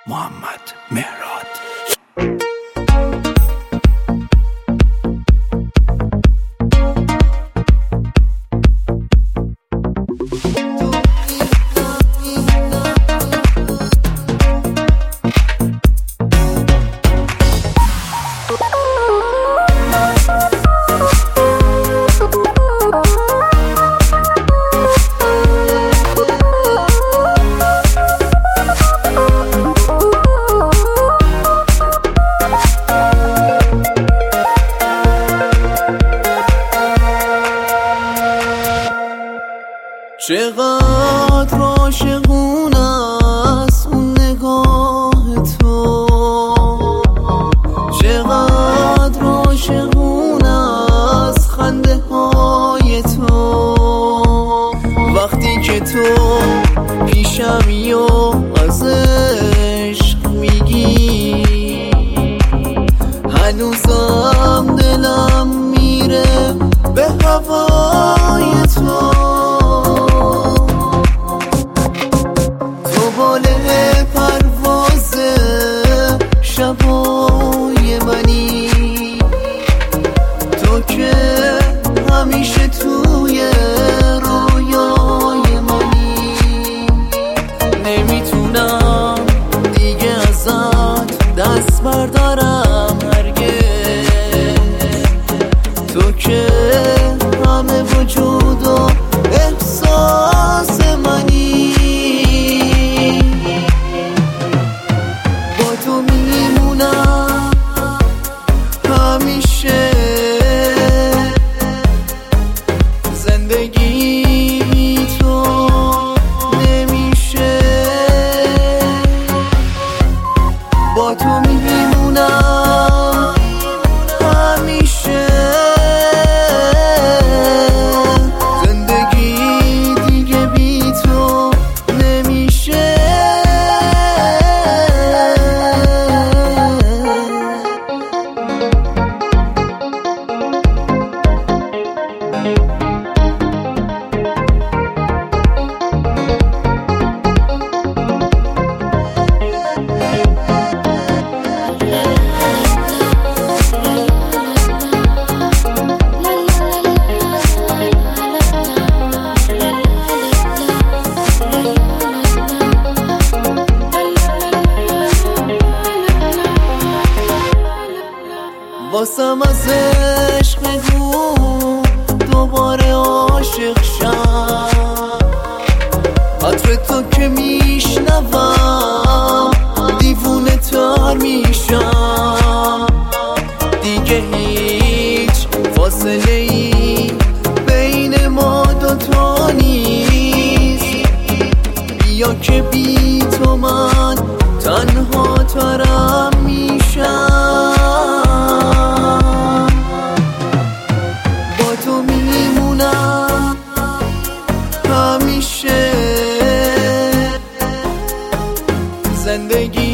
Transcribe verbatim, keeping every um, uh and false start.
محمد مهراد. چقدر عاشقون است اون نگاه تو، چقدر عاشقون است خنده های تو. وقتی که تو پیشمی و از عشق میگی، هنوزم دلم میره به هوای تو. پرواز شبای منی تو که همیشه توی رویای منی. نمیتونم دیگه ازت دست بردارم هرگز، تو که همه وجود و احساس منی. تو میمونم همیشه، زندگی بی تو نمیشه. با تو میمونم همیشه، زندگی دیگه بی تو نمیشه. واسم از عشق بگو دوباره عاشق شم، عطر تو که میشنوم دیوونه تر میشم. دیگه هیچ فاصله ای بین ما دوتا نیست، بیا که بی تو من تنها ترم میشم. تو میمونم همیشه، زندگی